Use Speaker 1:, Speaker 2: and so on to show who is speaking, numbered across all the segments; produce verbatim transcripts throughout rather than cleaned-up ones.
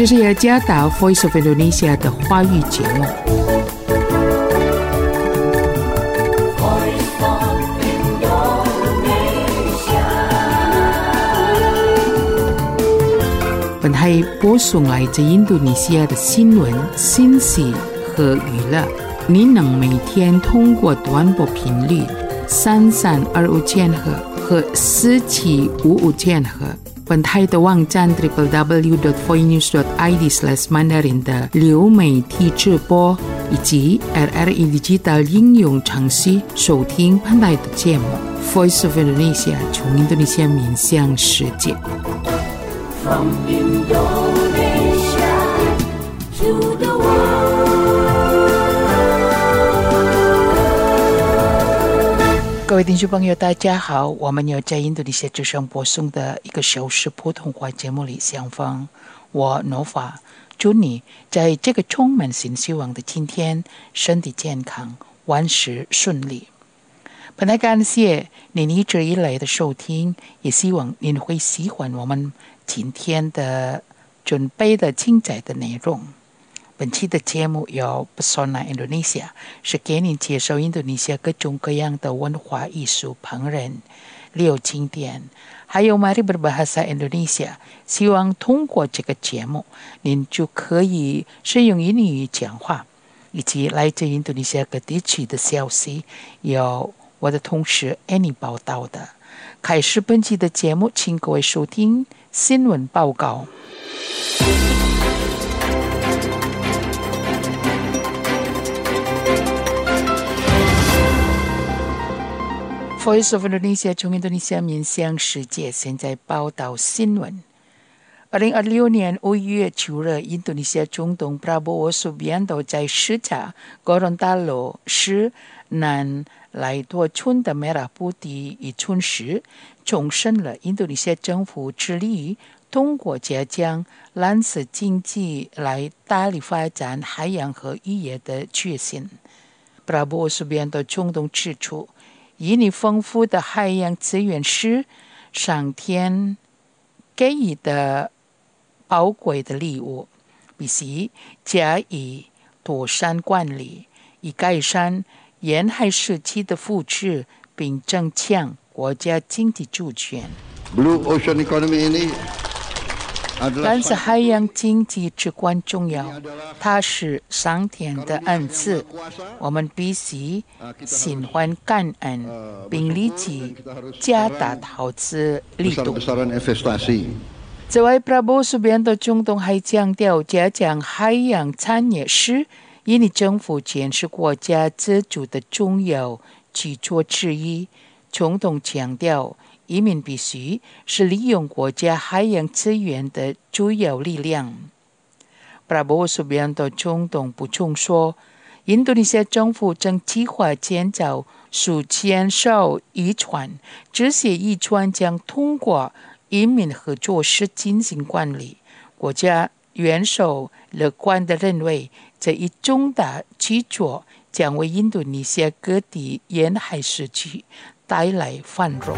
Speaker 1: 这是雅加达 Voice of Indonesia 的华语节目。本台播送来自印度尼西亚的新闻、信息和娱乐。您能每天通过短波频率三三二五千赫和四七五五千赫。本台的网站 double-u double-u double-u dot voinews dot i d slash mandarin 的流媒体直播，以及 R R E Digital 应用程序收听本台的节目。Voice of Indonesia 从印度尼西亚面向世界。From Indonesia to the world。各位听众朋友大家好，我们有在印度尼西亚之声播送的一个小时普通话节目里相逢，我 Nova 祝你在这个充满新希望的今天身体健康，万事顺利。本来感谢您一直以来的收听，也希望您会喜欢我们今天的准备的精彩的内容。本期的节目由 Pesona Indonesia 是给您介绍印度尼西亚各种各样的文化艺术、烹饪、旅游景点，还有 Mari Berbahasa Indonesia。希望通过这个节目，您就可以使用英语讲话，以及来自印度尼西亚各地区的消息，由我的同事 Annie 报道的。开始本期的节目，请各位收听新闻报告。Voice of Indonesia 从印度尼西亚面向世界，现在报道新闻。二零二六年五月九日，印度尼西亚总统 Prabowo Subianto 在视察 Gorontalo 市南莱多村的 Merah Putih 一村时，重申了印度尼西亚政府致力通过加强蓝色经济来大力发展海洋和渔业的决心。Prabowo Subianto 总统指出，印尼丰富的海洋资源是上天给予的宝贵的礼物，必须加以妥善管理，以改善沿海时期的福祉，并增强国家经济主权。Blue Ocean Economy ini蓝色海洋经济至关重要，它是上天的恩赐，我们必须心怀感恩，并立即加大投资力度。此外 Prabowo Subianto 总统还强调，加强海洋产业是印尼政府建设国家自主的重要基础之一。总统强调，移民必须是利用国家海洋资源的主要力量。Prabowo Subianto 总统补充说，印度尼西亚政府正计划建造数千艘渔船，这些渔船将通过移民合作社进行管理。国家元首乐观地认为，这一重大举措将为印度尼西亚各地沿海地区带来繁荣。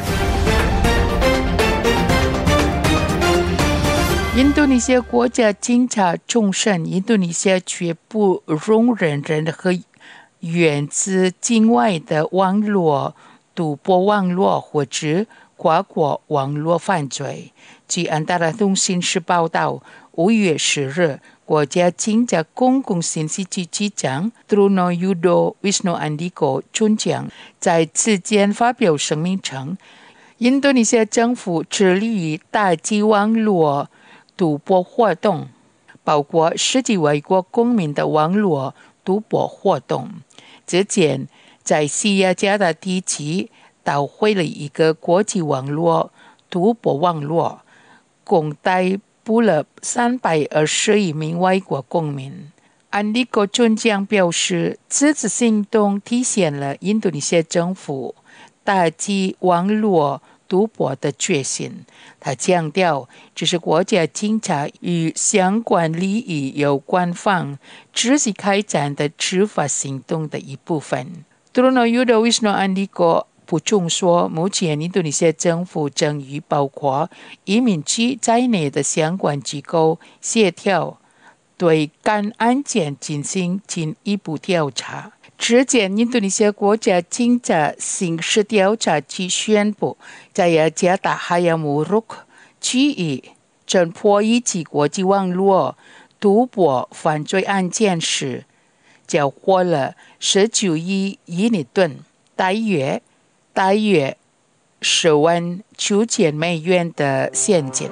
Speaker 1: 印度尼西亚国家警察重申，印度尼西亚绝不容忍任何源自境外的网络赌博网络或者跨国网络犯罪。据安达拉通讯社报道，五月十日，国家警察公共信息局局长 Truno Yudo Wisno Andiko 准将在此间发表声明称，印度尼西亚政府致力于打击网络赌博活动，包括涉及外国公民的网络赌博活动。之前在西雅加达地区捣毁了一个国际网络赌博网络，共逮捕了三百二十一名外国公民。安迪戈准将表示，这次行动体现了印度尼西亚政府打击网络赌博的决心。他强调，这是国家警察与相关利益有关方持续开展的执法行动的一部分。Truno Yudo Wisno Andiko 普仲说，目前印度尼西亚政府正与包括移民局在内的相关机构协调，对该案件进行进一步调查。之前，印度尼西亚国家警察刑事调查局宣布，在雅加达哈亚穆鲁克区域侦破一起国际网络赌博犯罪案件时，缴获了十九亿印尼盾，大约大约十万九千美元的现金。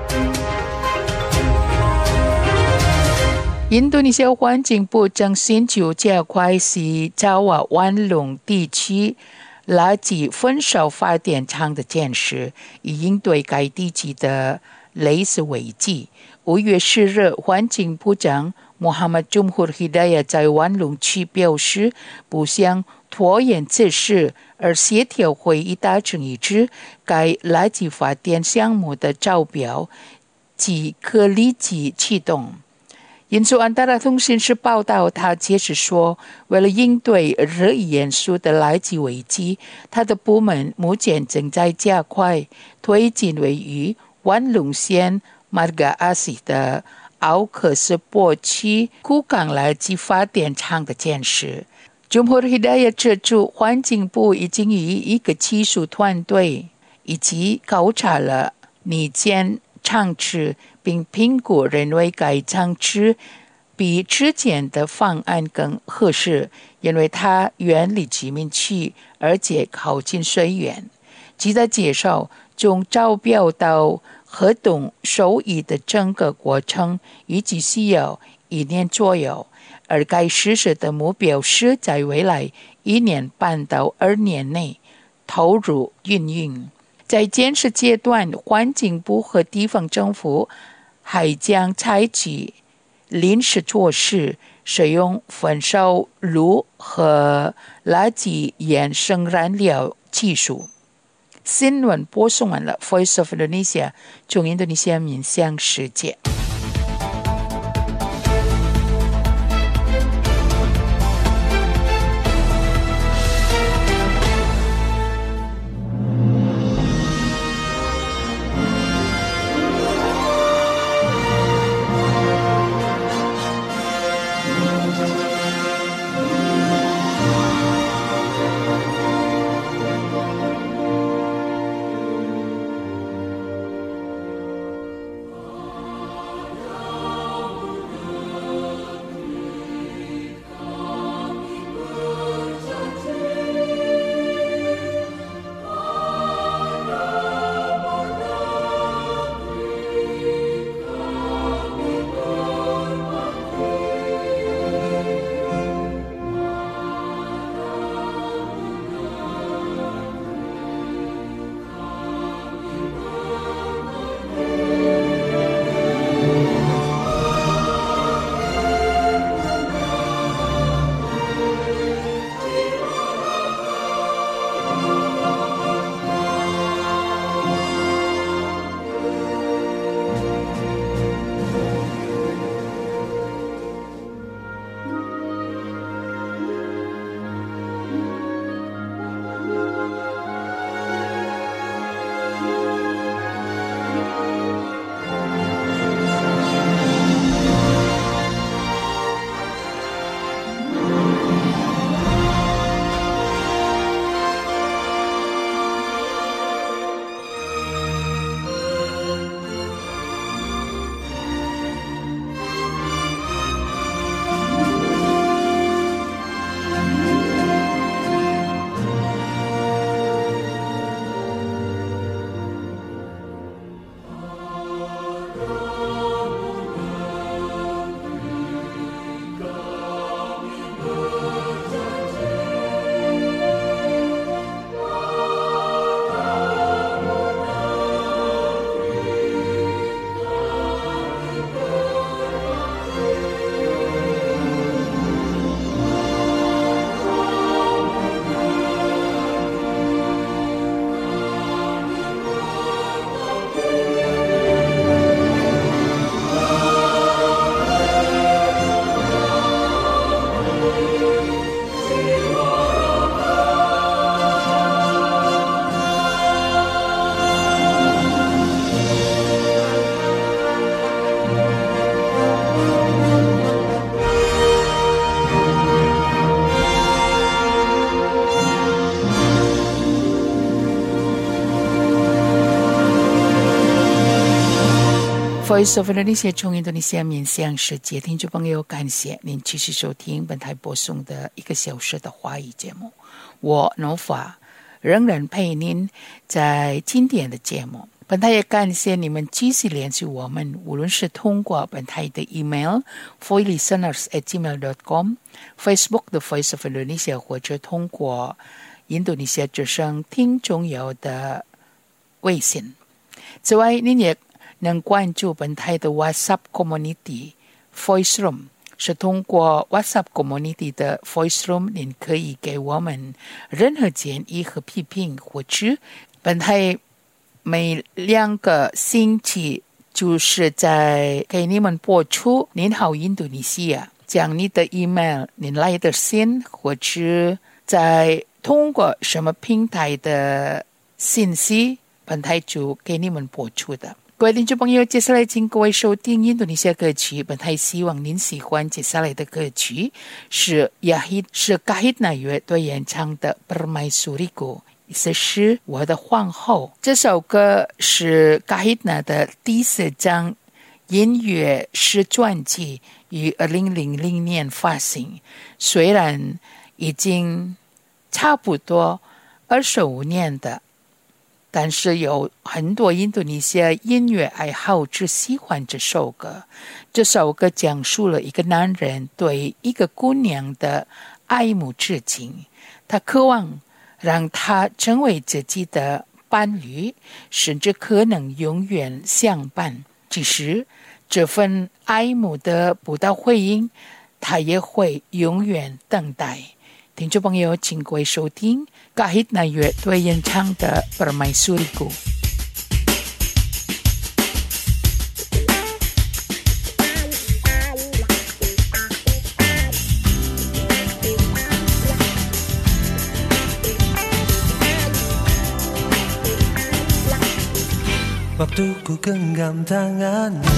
Speaker 1: 印度尼西亚环境部正寻求加快西爪哇湾龙地区垃圾焚烧发电厂的建设，以应对该地区的类似危机。五月十日，环境部长穆罕默德·朱希达亚在湾龙区表示，不想拖延此事，而协调会议达成一致，该垃圾发电项目的招标即可立即启动。印度安达拉通讯社报道，他解释说，为了应对日益严肃的垃圾危机，他的部门目前正在加快推进位于湾龙县马嘎阿西的奥克斯波区库港垃圾发电厂的建设。朱穆希达亚指出，环境部已经与一个技术团队以及考察了拟建厂址，并评估认为该厂址比之前的方案更合适，因为它远离居民区，而且靠近水源。记者介绍，从招标到合同收益的整个过程预计需要一年左右，而该实施的目标是在未来一年半到二年内投入运营。在建设阶段，环境部和地方政府还将采取临时措施，使用焚烧炉和垃圾衍生燃料技术。新闻播送完了 ，Voice of Indonesia 从印度尼西亚面向世界。 Voice of Indonesia 从印度尼西亚面向世界，听众朋友，感谢您继续收听本台播送的一个小时的华语节目。我 Nova 仍然陪您在今天的节目。本台也感谢你们继续联系我们，无论是通过本台的 email voicelisteners at gmail dot com、Facebook 的 Voice of Indonesia， 或者通过印度尼西亚之声听众友的微信。此外，您也能关注本台的 WhatsApp Community Voice Room， 是通过 WhatsApp Community 的 Voice Room， 您可以给我们任何建议和批评，或者本台每两个星期就是在给你们播出您好印度尼西亚，将你的 email 您来的信，或者在通过什么平台的信息，本台就给你们播出的。各位听众朋友，接下来请各位收听印度尼西亚歌曲。本台希望您喜欢接下来的歌曲，是 Yahid 是 Kahitna 乐队演唱的 Permaisuriku， 意思是我的皇后。这首歌是 Kahitna 的第四张音乐诗专辑，于二零零零年发行。虽然已经差不多二十五年的，但是有很多印度尼西亚音乐爱好者喜欢这首歌。这首歌讲述了一个男人对一个姑娘的爱慕之情，他渴望让她成为自己的伴侣，甚至可能永远相伴。即使这份爱慕得不到回应，他也会永远等待。听众朋友，请各位收听 Kahitna 乐队演唱的 Permaisuriku。
Speaker 2: Waktu ku genggam tangannya,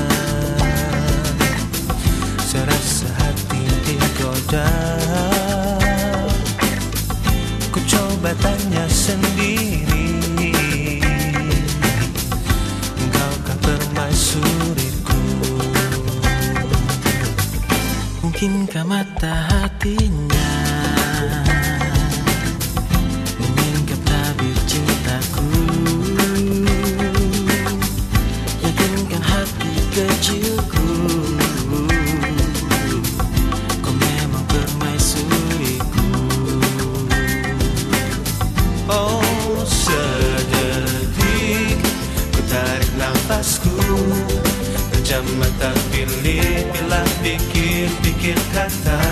Speaker 2: serasa hati digoda. Ku coba tanya sendiri, engkaukah permaisuriku? Mungkinkah mata hatinya menyingkap tabir cintaku? Yakinkan hati kecilku, kau memang permaisuriku. Oh, sedetik ku tarik nafasku, pejam mata pilih-pilah, pikir-pikir kata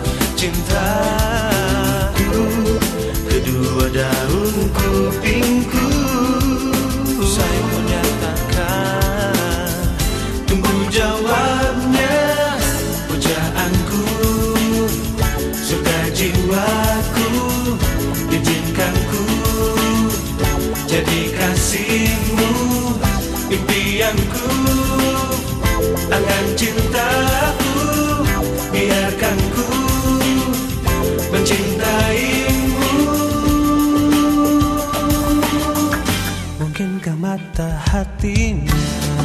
Speaker 2: cintaku. Kedua daun kupingku saya ku nyatakan, tunggu jawabnya pujaanku. Surga jiwaku, izinkan ku jadi kasihmu, impianku, angan cintaku. Biarkan ku mencintaimu. Mungkinkah mata hatinya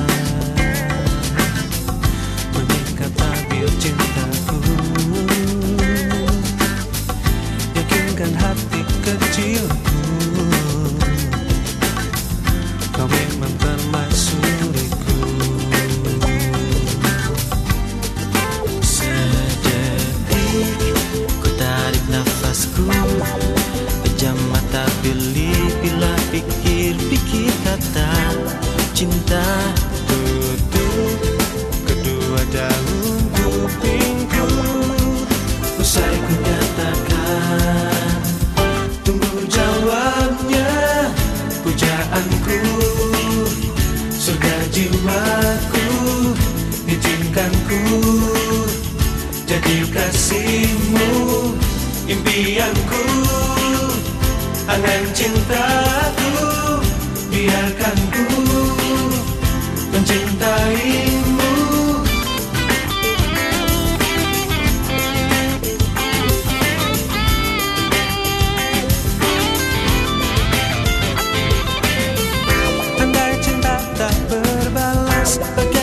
Speaker 2: menyingkap tabir cintaku? Yakinkan hati kecilku, kau memang permaisuriku. Sedetik ku tarik nafasku, pejam mata pilih-pilah, pikir-pikir kata cinta. Tutup kedua daun kupingku, usai ku nyatakan, tunggu jawabnya pujaanku. Surga jiwaku, izinkan ku jadi kasihmu, impianku, angan cintaku. Biarkan ku mencintaimu. Andai cinta tak berbalas,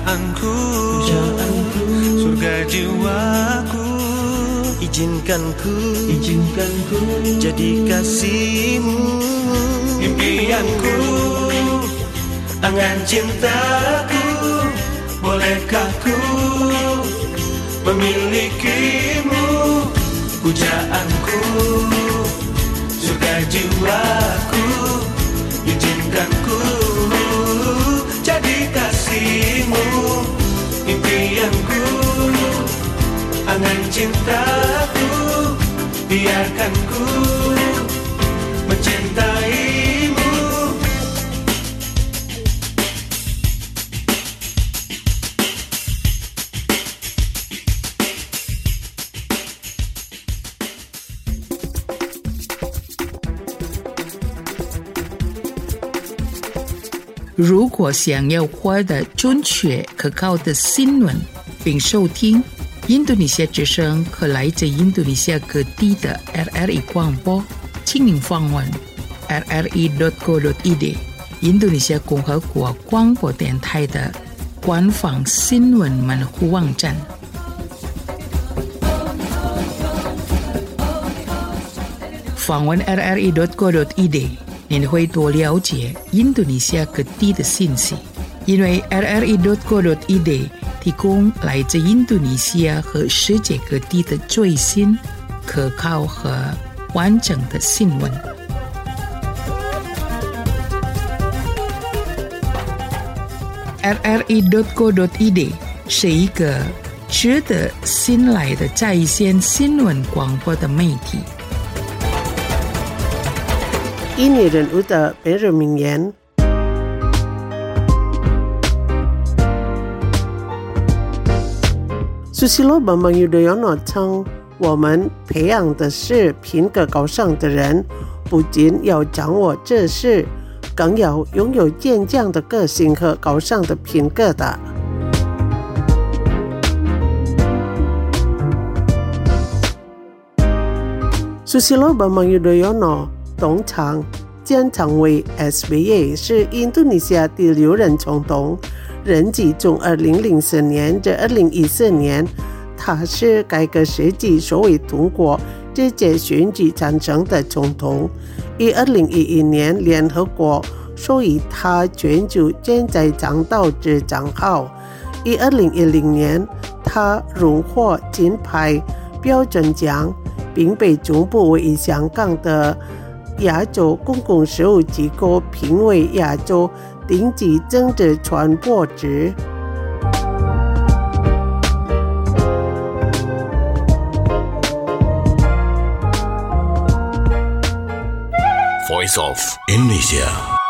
Speaker 2: pujaanku, pujaanku surga jiwaku. Izinkanku, izinkanku jadi kasihmu. Impianku, angan cintaku, bolehkah ku memilikimu? Pujaanku, surga jiwaku. Izinkanku jadi kasihmu. Impianku, angan cintaku, biarkan ku mencintaimu.
Speaker 1: 如果想要获得准确可靠的新闻并收听印度尼西亚之声和来自印度尼西亚各地的 R R I 广播，请您访问 r r i dot co dot i d 印度尼西亚共和国广播电台的官方新闻门户网站。访问 r r i dot co dot i d， 您会多了解印度尼西亚各地的信息，因为 r r i dot co dot i d 提供来自印度尼西亚和世界各地的最新、可靠和完整的新闻。r r i dot co dot i d 是一个值得信赖的在线新闻广播的媒体。
Speaker 3: 印尼人物的每日名言。Susilo Bambang Yudhoyono称，我们培养的是品格高尚的人，不仅要掌握知识，更要拥有坚强的个性和高尚的品格的。Susilo Bambang Yudhoyono董常兼常委 S B A 是印度尼西亚第六任总统，任期从二零零四年至二零一四年，他是改革时期首位通过直接选举产生的总统。于二零一一年，联合国授予他全球健在长道之账号。于二零一零年，他荣获金牌标准奖，并被总部位于香港的亚洲公共事务机构评为亚洲顶级政治传播职。
Speaker 4: Voice of Indonesia。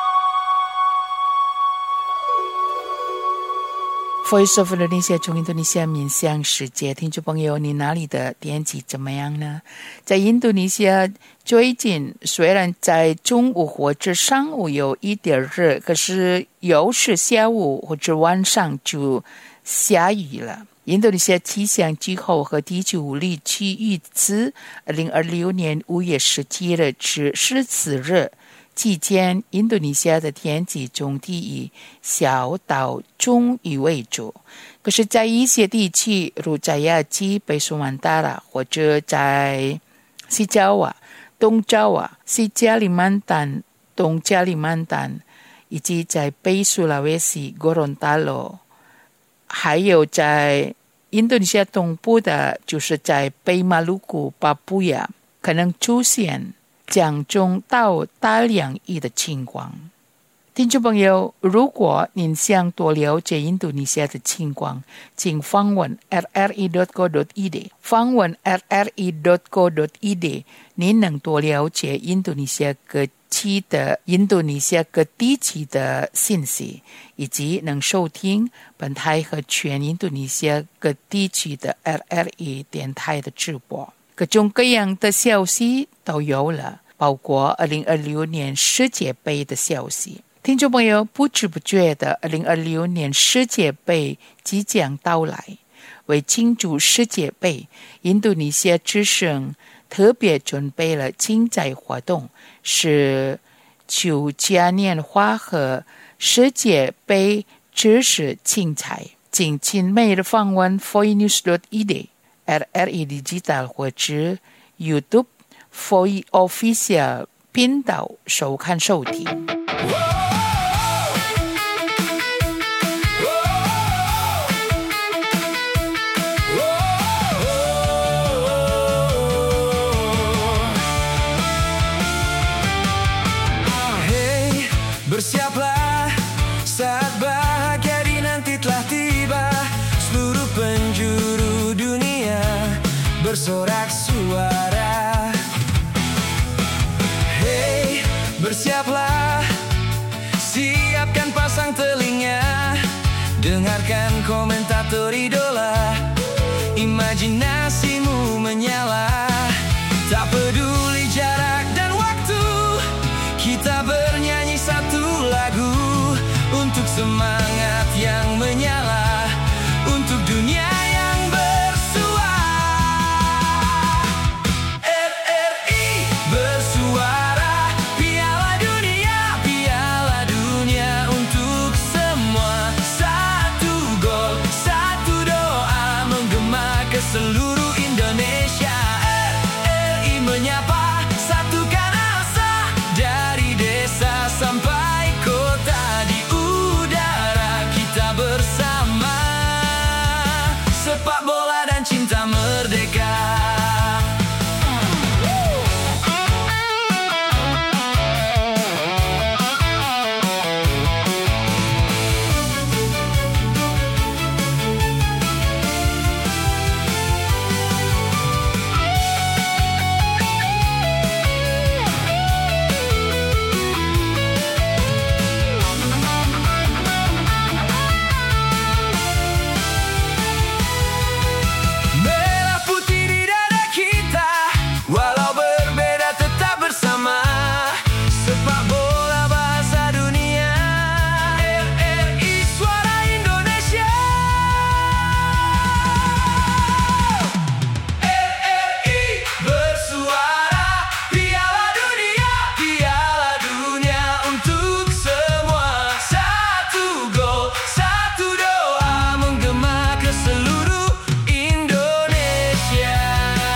Speaker 1: Voice of Indonesia 从印度尼西亚面向世界，听众朋友，你那里的天气怎么样呢？在印度尼西亚最近虽然在中午或者上午有一点热，可是有时下午或者晚上就下雨了。印度尼西亚气象机构和地区物理区预测，二零二六年五月十七日至十四日期间，印度尼西亚的天气总体以小到中雨为主。可是在一些地区，如在亚基、北苏曼达拉，或者在西爪哇、东爪哇、西加里曼丹、东加里曼丹，以及在北苏拉威西、戈伦达罗，还有在印度尼西亚东部的，就是在北马鲁古、巴布亚，可能出现降中到大量雨的情况。听众朋友，如果您想多了解印度尼西亚的情况，请访问 r r i dot co dot i d 访问 r r i dot co dot i d 您能多了解印度尼西亚各地的印度尼西亚各地区的信息，以及能收听本台和全印度尼西亚各地区的 R R I 电台的直播。各种各样的消息都有了，包括二零二六年世界杯的消息。听众朋友，不知不觉的二零二六年世界杯即将到来。为庆祝世界杯，印度尼西亚之声特别准备了竞赛活动，是球嘉年华和世界杯知识竞赛。 敬请每日访问 voi news dot i d R R I Digital 或者 YouTube voi Official 频道收看收听。
Speaker 2: Hey, bersiaplah saat bahagia di nanti telah tiba. Seluruh penjuru dunia bersorak suara. Hey, bersiaplah, siapkan pasang telinga, dengarkan komentator idola, imajinasimu menyala. Tak peduli jarak dan waktu, kita bernyanyi satu lagu untuk semangat yang menyala, untuk dunia yang bersua. R R I bersuara, Piala Dunia, Piala Dunia untuk semua. Satu gol, satu doa menggema ke seluruh Indonesia. R R I menyapa, satukan asa dari desa sampai kota, di udara kita bersama. Sepak bola dan cinta merdeka. Merah putih di dada kita, walau berbeda tetap bersama. Sepak bola bahasa dunia, R R I suara Indonesia. R R I bersuara, Piala Dunia, Piala Dunia untuk semua. Satu gol, satu doa menggema ke seluruh Indonesia.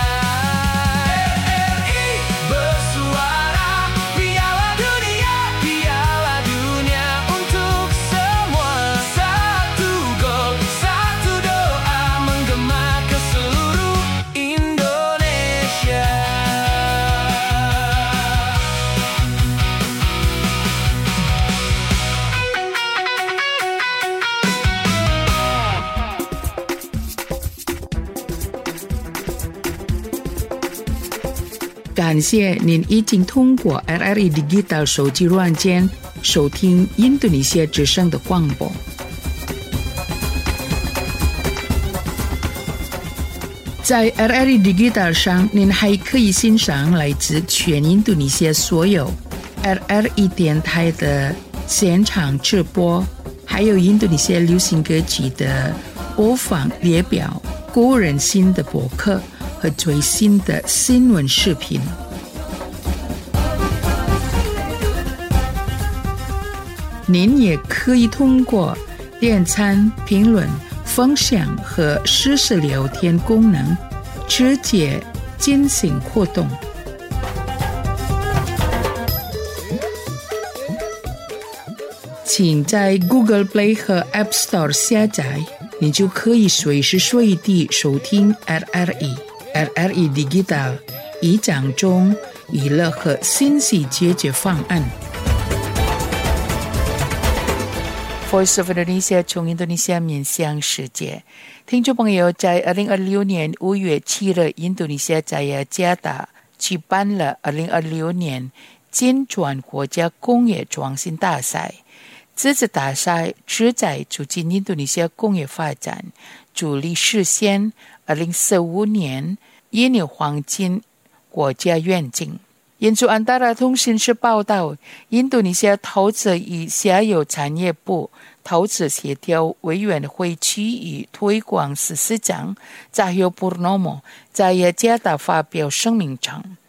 Speaker 2: R R I bersuara, Piala Dunia, Piala Dunia untuk semua. Satu gol, satu doa menggema ke seluruh Indonesia.
Speaker 1: "感谢您已经通过 R R I Digital 手机软件收听印度尼西亚之声的广播。在 R R I Digital 上，您还可以欣赏来自全印度尼西亚所有 R R I 电台的现场直播，还有印度尼西亚流行歌曲的播放列表、个人新的博客和最新的新闻视频。您也可以通过点赞、评论、分享和实时聊天功能直接进行互动。请在 Google Play 和 App Store 下载，你就可以随时随地收听 R R I。R R I Digital 以讲中娱乐和信息解决方案。Voice of Indonesia 从印度尼西亚面向世界，听众朋友，在二零二六年五月七日，印度尼西亚在雅加达举办了二零二六年金砖国家工业创新大赛。这次大赛旨在促进印度尼西亚工业发展，助力实现二零四五年印尼黄金国家愿景。印度安达拉通讯社报道，印度尼西亚投资与下游产业部投资协调委员会区域推广司司长扎尤普诺莫在雅加达发表声明称，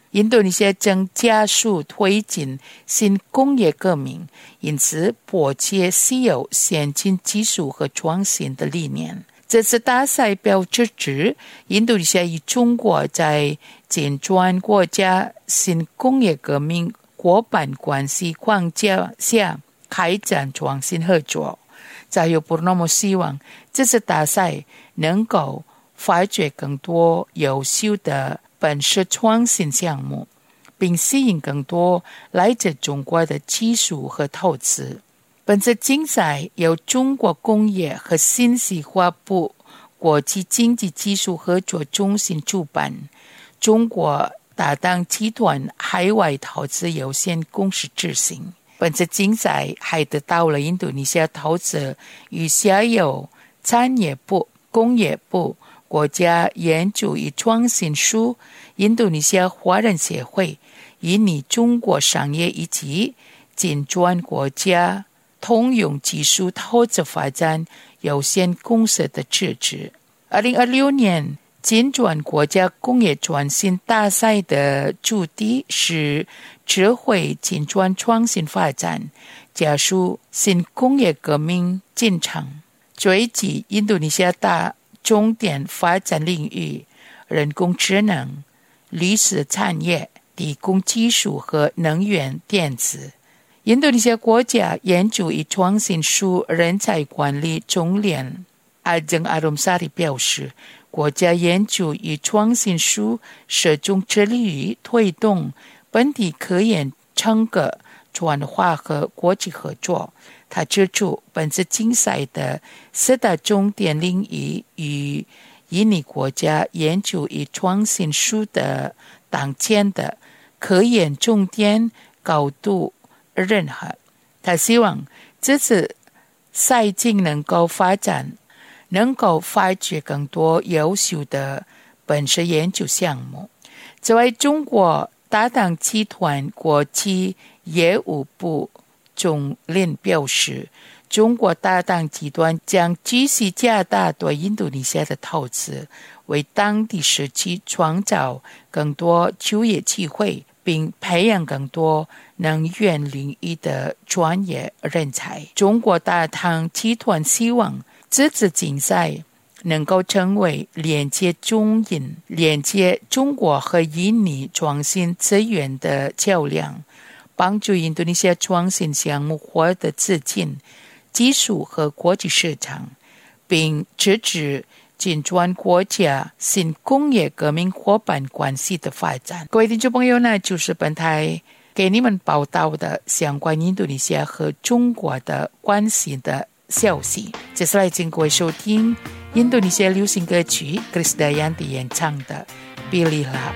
Speaker 1: 印度尼西亚正加速推进新工业革命，因此迫切需要先进技术和创新的理念。这次大赛标志着印度尼西亚与中国在金砖国家新工业革命伙伴关系框架下开展创新合作。在有不那么希望这次大赛能够发掘更多优秀的本市创新项目，并吸引更多来自中国的技术和投资。本次竞赛由中国工业和信息化部国际经济技术合作中心主办，中国搭档集团海外投资有限公司执行。本次竞赛还得到了印度尼西亚投资与下游产业部、工业部、国家研究与创新署、印度尼西亚华人协会、印尼中国商业以及金砖国家通用技术投资发展有限公司的支持。二零二六年金砖国家工业创新大赛的主题是智慧金砖创新发展，加速新工业革命进程。追及印度尼西亚大重点发展领域，人工智能、绿色产业、低工技术和能源电子。印度尼西亚国家研究与创新署人才管理总监阿曾阿隆萨里表示，国家研究与创新署始终致力于推动本地科研成果转化和国际合作。他指出，本次竞赛的四大重点领域与印尼国家研究与创新署的当前的科研重点高度吻合。他希望这次赛竞能够发展，能够发掘更多优秀的本市研究项目。此外，中国搭档集团国际业务部总监表示，中国搭档集团将继续加大对印度尼西亚的投资，为当地社区创造更多就业机会，并培养更多能源领域的专业人才。中国搭档集团希望这次竞赛能够成为连接中印、连接中国和印尼创新资源的桥梁，帮助印度尼西亚创新项目获得资金、技术和国际市场，并支持金砖国家新工业革命伙伴关系的发展。各位听众朋友呢，就是本台给你们报道的相关印度尼西亚和中国的关系的消息。接下来请各位收听印度尼西亚流行歌曲 Krisdayanti 演唱的 Pilihlah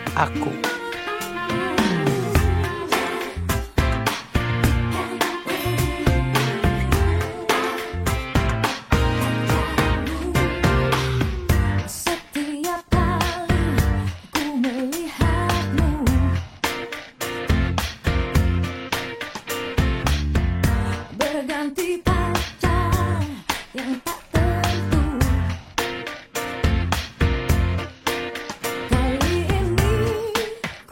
Speaker 5: Aku.Berganti pacar yang tak tentu, kali ini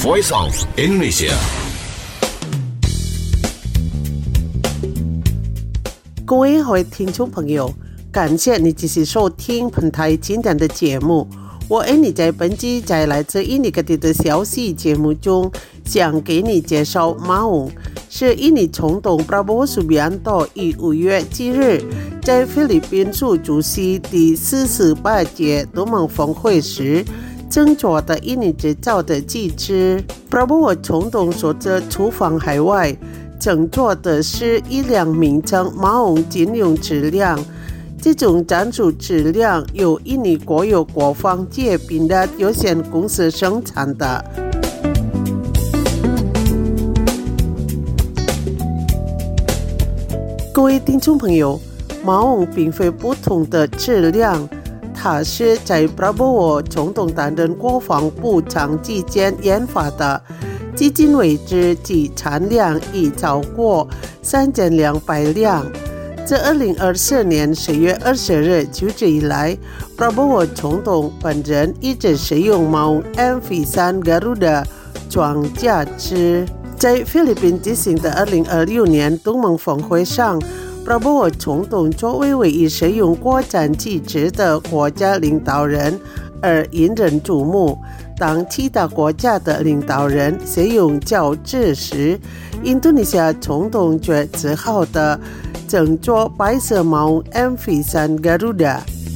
Speaker 4: Voice of Indonesia。
Speaker 3: 各位各位听众朋友，感谢你继续收听本台今天的节目。我爱你在本期在来自印尼各地的消息节目中，想给你介绍马翁，是印尼总统 Prabowo Subianto 于五月七日在菲律宾出主席第四十八届东盟峰会时争夺的印尼执照的机制。Prabowo 总统所这出访海外乘坐的是一辆名称马翁军用质量，这种战术质量由印尼国有国防界宾达有限公司生产的。各位听众朋友，马翁并非不同的质量，它是在 Prabowo 总统担任国防部长期间研发的，至今为止其产量已超过三千两百辆。自二零二四年十月二十日就职以来， Prabowo 总统本人一直使用马翁 M V 三 Garuda 装甲车。在菲律宾举行的二零二六年东盟峰会上， Prabowo 总统作为唯一使用国产机制的国家领导人而引人瞩目。当其他国家的领导人使用轿车时，印度尼西亚总统却自豪地乘坐白色马翁 M V 三 Garuda。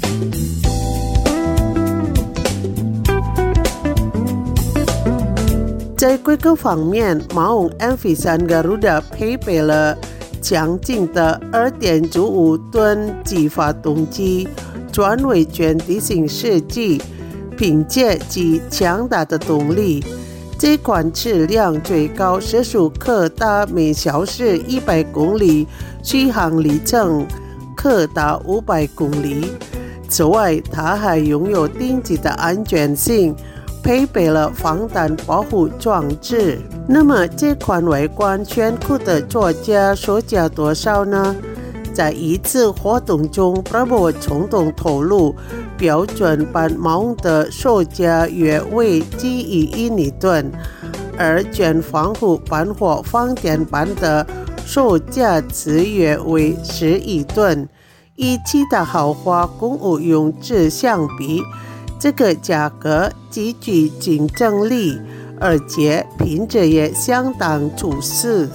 Speaker 3: 在规格方面，马翁 M V 三 Garuda 配备了强劲的 二点九五吨级发动机，专为全地形设计，凭借其强大的动力，这款质量最高时速可达每小时一百公里，续航里程可达五百公里。此外，它还拥有顶级的安全性，配备了防弹保护装置。那么这款外观炫酷的座驾售价多少呢？在一次活动中， Prabowo 总统透露，标准版马翁的售价约为几亿印尼盾，而全防护版或放电版的售价则约为十亿吨。与其他豪华公务用车相比，这个价格极具竞争力，而且品质也相当出色。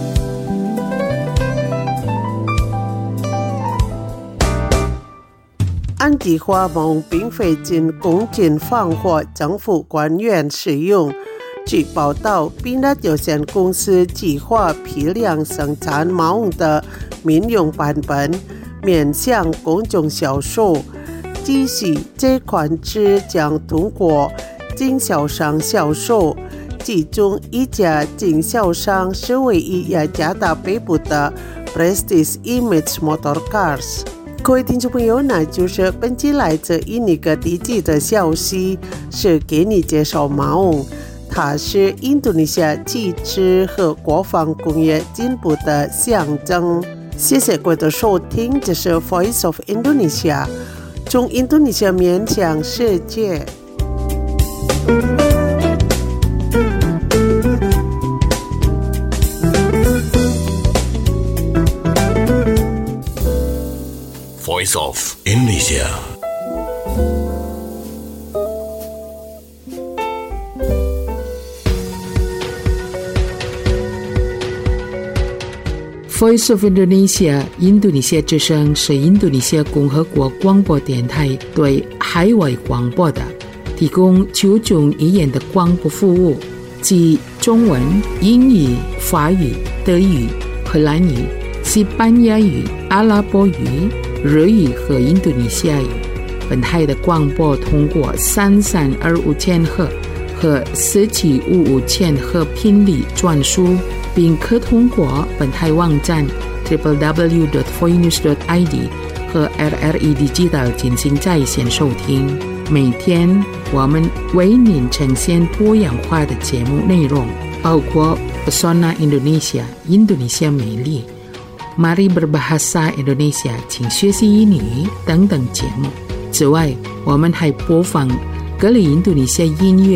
Speaker 3: 按计划，马翁并非仅供军方或政府官员使用。据报道，宾达有限公司计划批量生产马翁的民用版本，面向公众销售。即使这款车将通过经销商销售，其中一家经销商是位于雅加达北部的 Prestige Image Motorcars。各位听众朋友，那就是本期来自印尼各地的消息，是给你介绍马翁，它是印度尼西亚汽车和国防工业进步的象征。谢谢各位的收听，这是 Voice of Indonesia， 从印度尼西亚面向世界。
Speaker 4: Voice of Indonesia。
Speaker 1: Voice of Indonesia 印度尼西亚之声是印度尼西亚共和国广播电台对海外广播的提供九种语言的广播服务，即中文、英语、法语、德语、荷兰语、西班牙语、阿拉伯语、日语和印度尼西亚语。本台的广播通过三三二五千赫和四七五五千赫频率转输，并可通过本台网站 double-u double-u double-u dot voinews dot i d 和 R R E Digital 进行在线收听。每天我们为您呈现多样化的节目内容，包括 Pesona Indonesia 印度尼西亚美丽、Mari Berbahasa Indonesia 请学习英语等等节目。此外，我们还播放各类印度尼西亚音乐、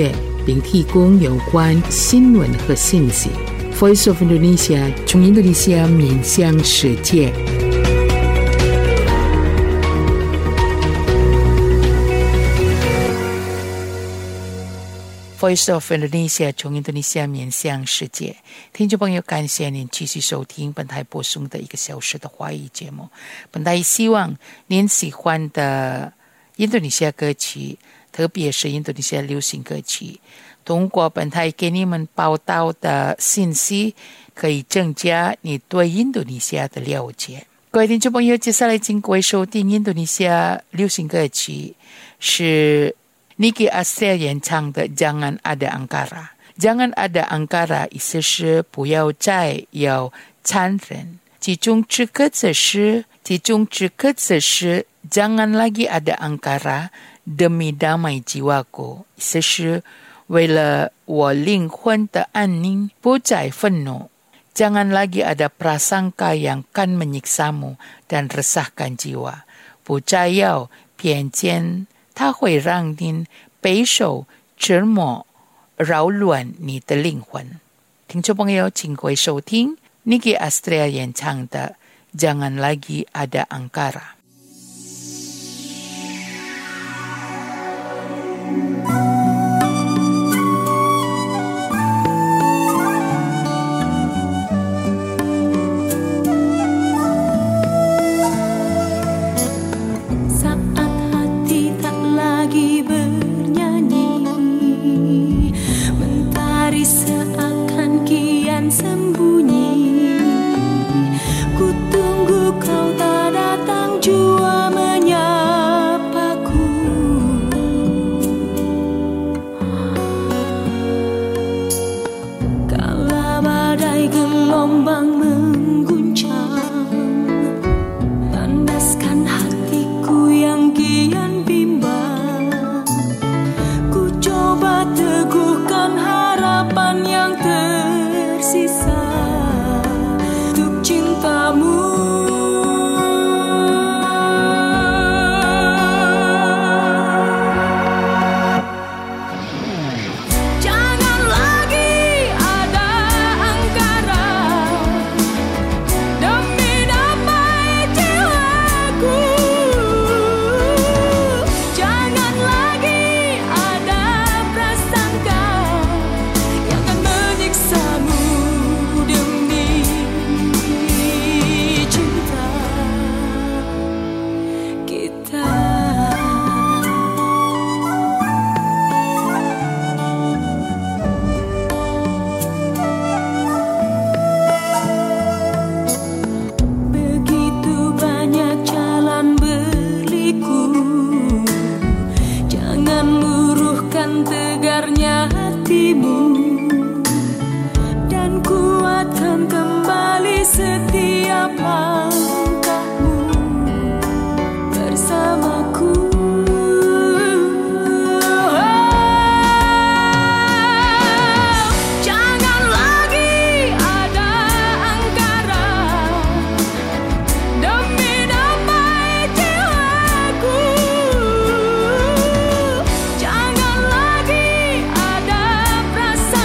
Speaker 1: 并提供有关新闻和信息。Voice of Indonesia 从印度尼西亚面向世界。Voice of Indonesia 从印度尼西亚面向世界，听众朋友，感谢您继续收听本台播送的一个小时的华语节目。本台希望您喜欢的印度尼西亚歌曲，特别是印度尼西亚流行歌曲，通过本台给你们报道的信息，可以增加你对印度尼西亚的了解。各位听众朋友，接下来请各位收听印度尼西亚流行歌曲，是Nicky Astria 演唱的 Jangan Ada Angkara。 Jangan Ada Angkara 意思是不要再有残忍，其中之歌词是其中之歌词是 Jangan lagi ada angkara demi damai jiwaku， 意思是为了我灵魂的安宁不再愤怒。 Jangan lagi ada prasangka yang kan menyiksamu dan resahkan jiwa， 不再有偏见，它会让您备受折磨，扰乱你的灵魂。听众朋友，请各位收听 Nicky Astria 演唱的 Jangan Lagi Ada Angkara。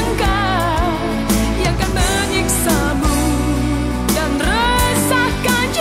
Speaker 5: Yang kan menyiksamu dan resahkan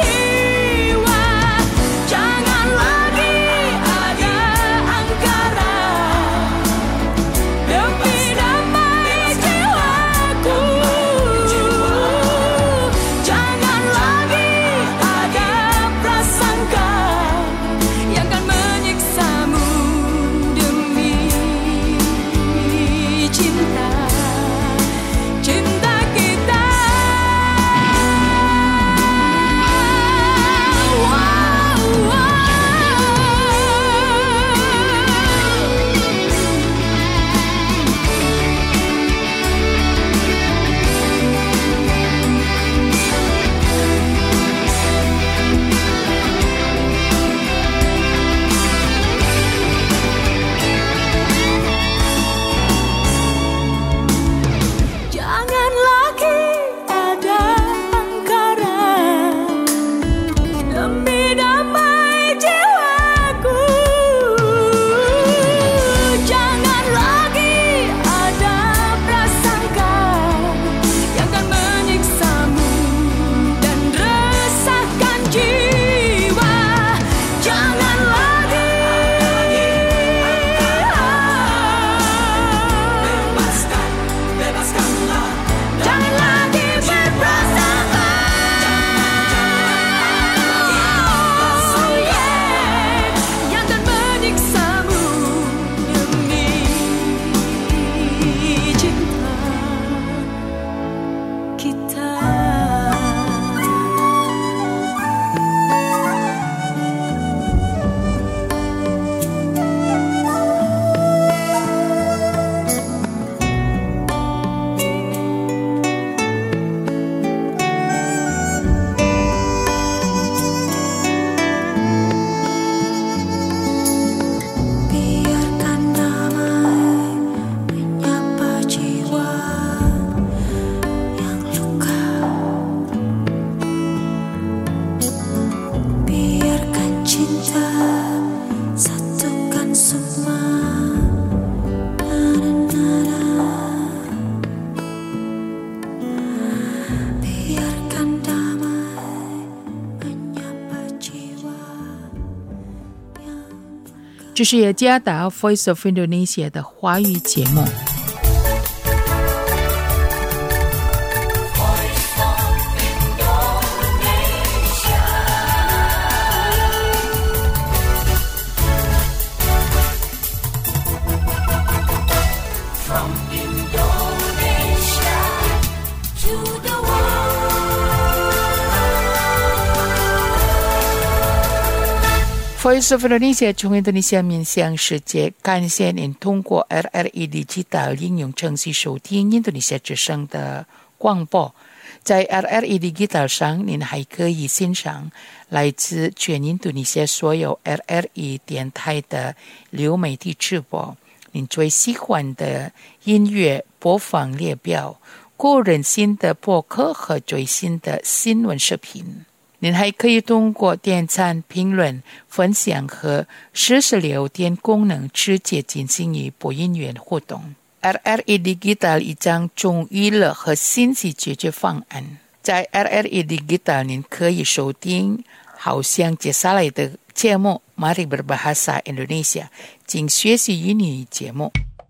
Speaker 1: 这是雅加达 Voice of Indonesia 的华语节目。Voice of Indonesia 从印度尼西亚面向世界，感谢您通过 R R E Digital 应用程序收听印度尼西亚之声的广播。在 R R E Digital 上，您还可以欣赏来自全印度尼西亚所有 R R E 电台的流媒体直播，您最喜欢的音乐播放列表、个人新的播客和最新的新闻视频。您还可以通过点赞、评论、分享和实时聊天功能直接进行与播音员互动。R R E Digital 一张中娱乐和信息解决方案。在 R R E Digital 您可以收听好像接下来的节目 Mari Berbahasa Indonesia 请学习英语节目。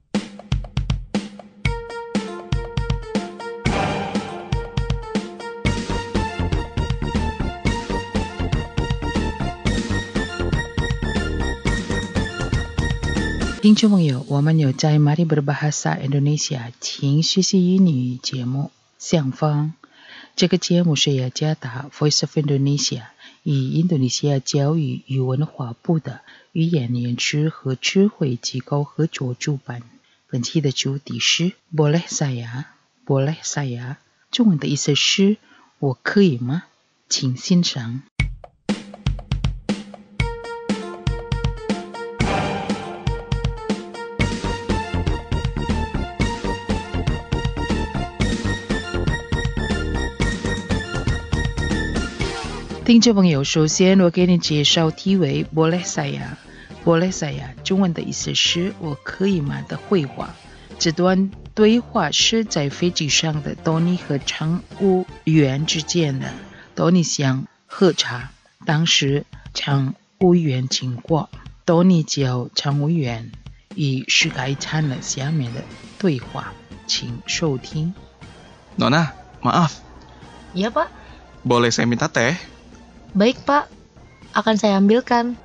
Speaker 1: 听众朋友，我们有在 Mari Berbahasa Indonesia 请学习英语节目上方。这个节目是雅加达 Voice of Indonesia 与印度尼西亚教育与文化部的语言研知和智慧机构合作主办。本期的主题是 Boleh saya Boleh saya 中文的意思是我可以吗？请欣赏。听众朋友，首先我给你介绍题为 Boleh saya Boleh saya 中文的意思是我可以吗的绘画。这段对话是在飞机上的多尼和乘务员之间的。多尼想喝茶，当时乘务员经过，多尼叫乘务员以是改参了下面的对话，请收听。
Speaker 5: Nona, maaf.
Speaker 6: Iya Pak.
Speaker 5: Boleh saya minta teh?
Speaker 6: Baik Pak, akan saya ambilkan.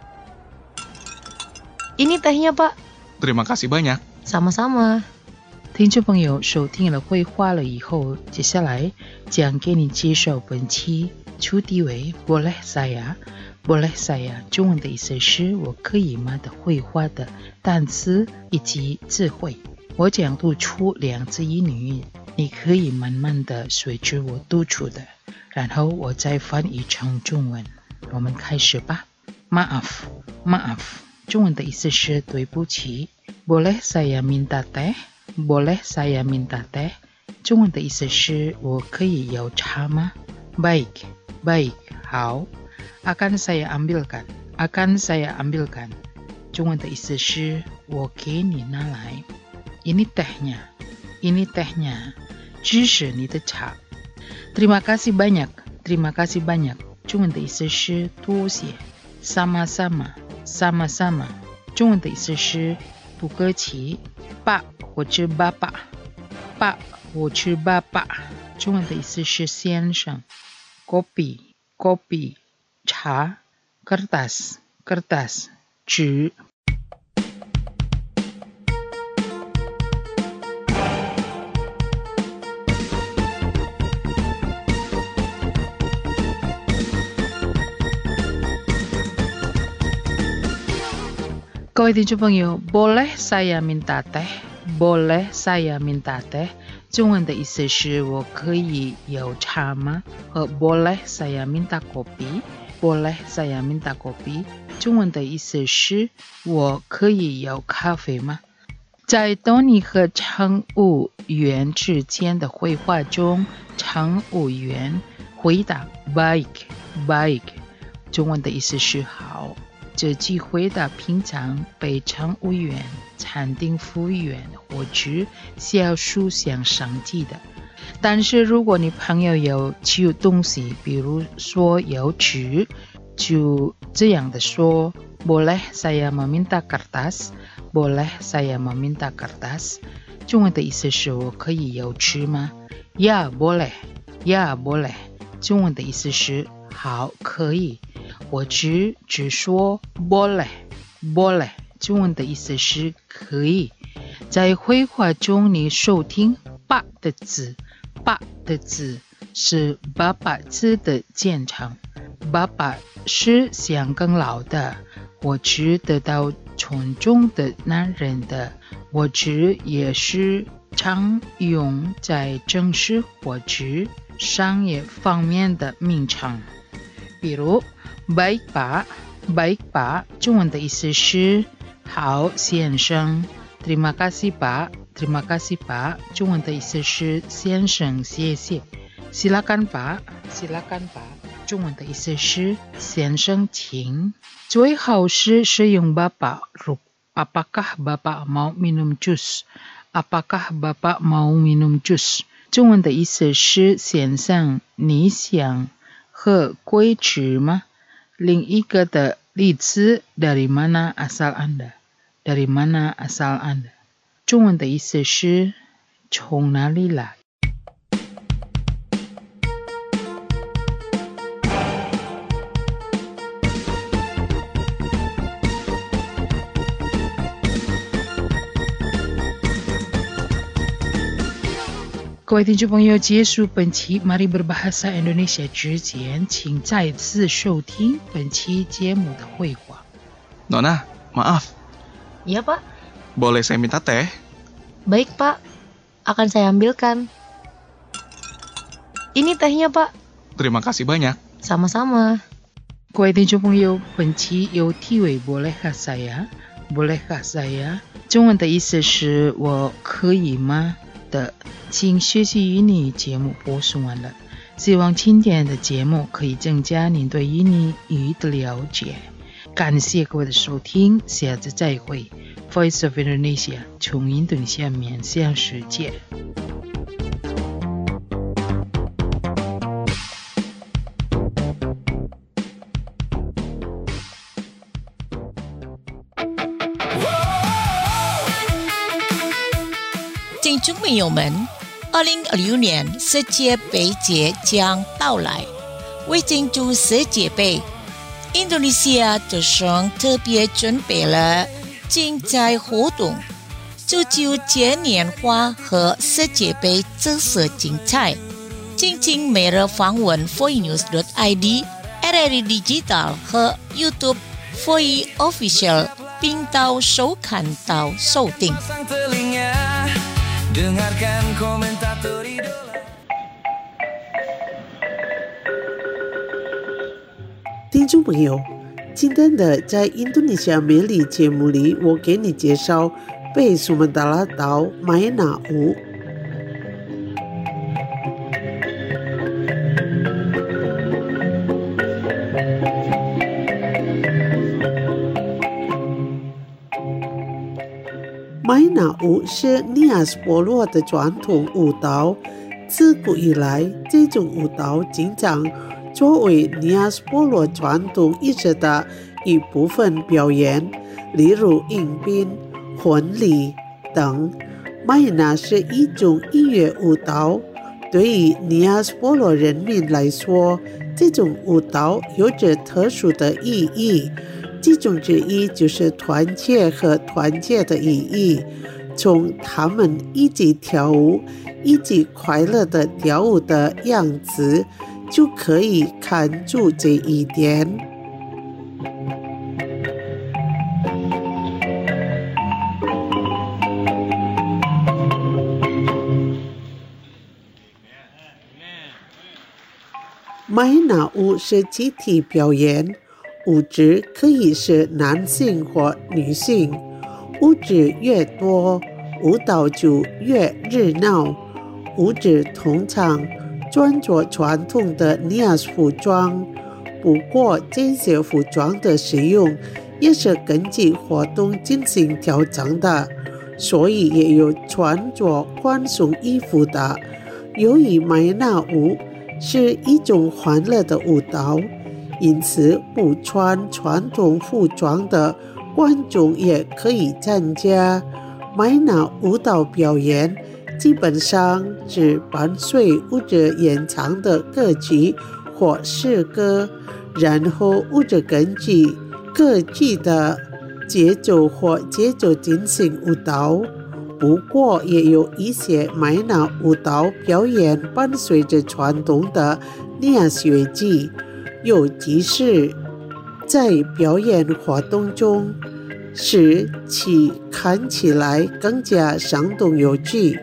Speaker 6: Ini tehnya Pak.
Speaker 5: Terima kasih banyak.
Speaker 6: Sama-sama.
Speaker 1: 听众朋友收听了绘画了以后，接下来将给你介绍本期主题为 Boleh saya Boleh saya 中文的意思是我可以吗的绘画的单词以及词汇。我将读出两字英语，你可以慢慢的随着我读出的，然后我再翻译成中文。我们开始吧。 Maaf Maaf 中文的意思是对不起。 Boleh saya minta teh Boleh saya minta teh 中文的意思是我可以有茶吗？ Baik Baik 好。 Akan saya ambilkan Akan saya ambilkan 中文的意思是我给你拿来。 Ini tehnya Ini tehnya 这是你的茶。 Terima kasih banyak Terima kasih banyak 中文的意思是多谢。 Sama-sama Sama-sama 中文的意思是不客气。 Pak 或者 Bapak Pak 或者 Bapak 中文的意思是先生。 Kopi Kopi 茶。 Kertas Kertas 纸。各位听众朋友 Boleh saya minta teh Boleh saya minta teh 中文的意思是我可以有茶吗？和 Boleh saya minta kopi Boleh saya minta kopi 中文的意思是我可以有咖啡吗？在多尼和乘务员之间的绘画中，乘务员回答 Baik Baik 中文的意思是好。这句回答平常被乘务员、餐厅服务员或者小书上上记的，但是如果你朋友有吃东西，比如说有吃，就这样的说 boleh saya meminta kertas? Boleh saya meminta kertas? 中文的意思是我可以有吃吗？ Ya boleh, ya boleh. 中文的意思是好，可以。我只只说 boleh, boleh. 中文的意思是可以。在绘画中，你收听 Pak 的字 ，Pak 的字是爸爸字的简称。爸爸是香港佬的，我只得到从中的男人的，我只也是常用在正式或者商业方面的名称。比如 Baik Pak, Baik Pak 中文的意思是好先生。Terima kasih Pak, Terima kasih Pak 中文的意思是先生谢谢。Silakan Pak, Silakan Pak 中文的意思是先生请。最好是使用 Bapak, Apakah Bapak mau minum jus? Apakah Bapak mau minum jus? 中文的意思是先生你想喝果汁吗？另一个的例子 Dari mana asal Anda? Dari mana asal Anda? 中文的意思是从哪里来？各位听众朋友，结束本期 Mari Berbahasa Indonesia 之前，请再次收听本期节目的绘画。
Speaker 5: Nona, maaf.
Speaker 6: Iya, Pak.
Speaker 5: Boleh saya minta teh?
Speaker 6: Baik, Pak. Akan saya ambilkan. Ini tehnya, Pak.
Speaker 5: Terima kasih banyak.
Speaker 6: Sama-sama.
Speaker 1: 各位听众朋友，本期有题为 Bolehkah saya? Bolehkah saya? 中文的意思是我可以吗？的，请学习印尼节目播送完了，希望今天的节目可以增加您对印尼语的了解。感谢各位的收听，下次再会。Voice of Indonesia 从印度尼西亚面向世界。
Speaker 7: 听众朋友们，二零二六年世界杯节将到来，为庆祝世界杯，印度尼西亚的省特别准备了精彩活动，祝就嘉年华和世界杯特色精彩。敬请每日访问 voinews dot i d、R R I Digital 和 YouTube Voi Official 频道收看到收听。
Speaker 2: Dengarkan komentator idola。
Speaker 3: 听众朋友，今天的在印度尼西亚美丽节目里，我给你介绍北苏门答腊岛麦纳乌。麦纳乌是尼亚斯部落的传统舞蹈，自古以来，这种舞蹈经常作为尼亚斯部落传统艺术的一部分表演，例如迎宾、婚礼等。麦纳是一种音乐舞蹈，对于尼亚斯部落人民来说，这种舞蹈有着特殊的意义。其中之一就是团结和团结的意义，从他们一起跳舞、一起快乐的跳舞的样子，就可以看出这一点。麦纳舞是集体表演。舞者可以是男性或女性，舞者越多，舞蹈就越热闹。舞者通常穿着传统的尼亚斯服装，不过这些服装的使用也是根据活动进行调整的，所以也有穿着宽松衣服的。由于麦纳舞是一种欢乐的舞蹈， 因此不穿传统服装的观众也可以参加。麦纳舞蹈表演基本上是伴随舞者演唱的歌曲或诗歌，然后舞者根据歌曲的节奏或节奏进行舞蹈。不过也有一些麦纳舞蹈表演伴随着传统的念学句，尤其是在表演活动中使其看起来更加生动有趣。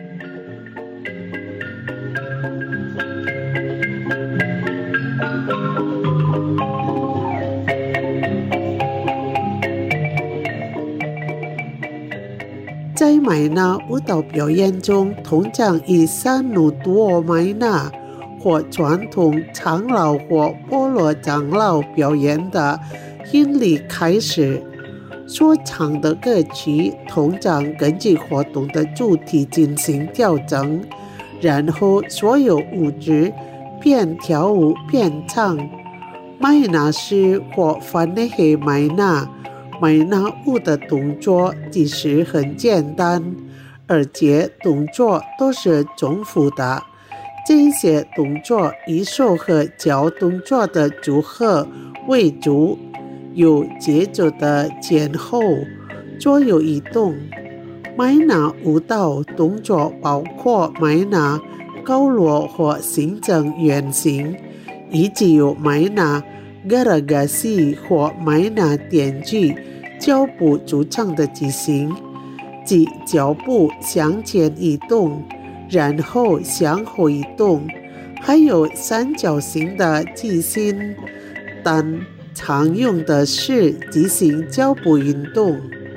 Speaker 3: 在麦纳舞蹈表演中，通常以三努多麦纳或传统长老或波罗长老表演的音律开始，所唱的歌曲通常根据活动的主题进行调整，然后所有舞者边跳舞边唱。麦纳诗或翻译黑麦纳麦纳舞的动作其实很简单，而且动作都是重复的。这些动作以手和脚动作的组合为主，有节奏的前后左右移动。麦纳舞蹈动作包括麦纳高落或形成圆形，以及有麦纳garagasi 或麦纳点击脚步组成的句型，即脚步向前移动，然后向后移动，还有三角形的句型，但常用的是即行脚步运动。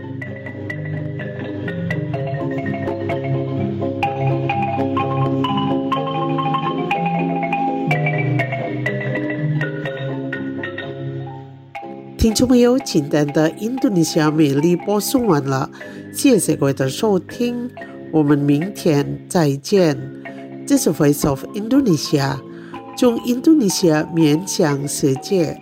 Speaker 3: 听众朋友，今天的印度尼西亚美丽播送完了，谢谢各位的收听，我们明天再见。这是 Voice of Indonesia， 从印度尼西亚面向世界。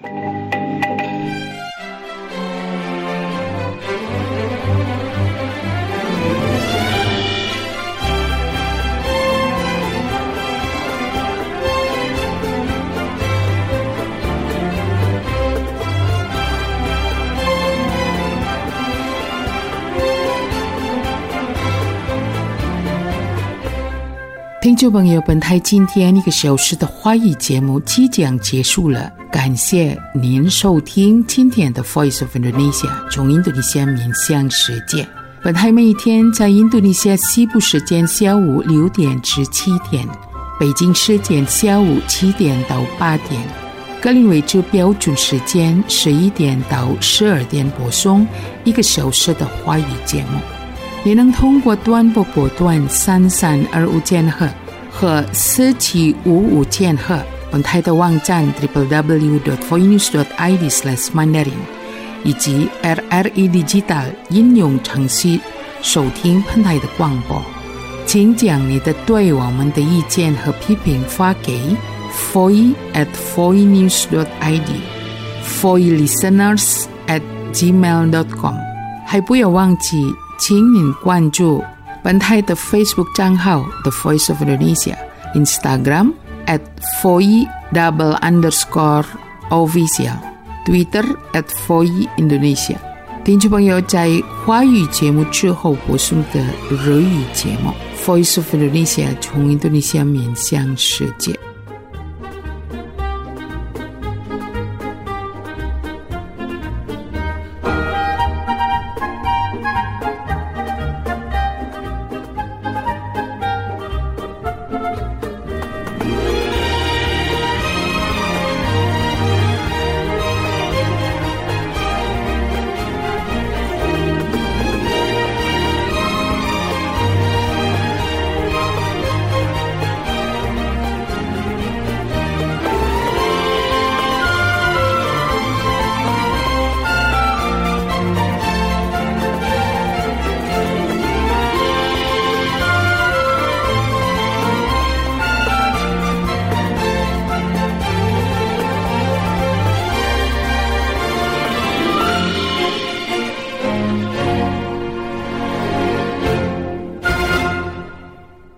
Speaker 1: 听众朋友，本台今天一个小时的华语节目即将结束了，感谢您收听今天的 Voice of Indonesia， 从印度尼西亚面向世界。本台每一天在印度尼西亚西部时间下午六点至七点，北京时间下午七点到八点，格林威治标准时间十一点到十二点播送一个小时的华语节目。也能通过短波波段三三二五千赫和四七五五千赫，本台的网站 double-u double-u double-u dot voinews dot i d slash mandarin 以及 R R E Digital 应用程序收听本台的广播。请将你的对我们的意见和批评发给 voice at voinews dot i d voice listeners at gmail dot com， 还不要忘记请您关注本台的 Facebook 账号 The Voice of Indonesia， Instagram at voice double underscore official， Twitter at voice Indonesia。 听众朋友，在华语节目之后播送的日语节目 Voice of Indonesia， 从印度尼西亚面向世界。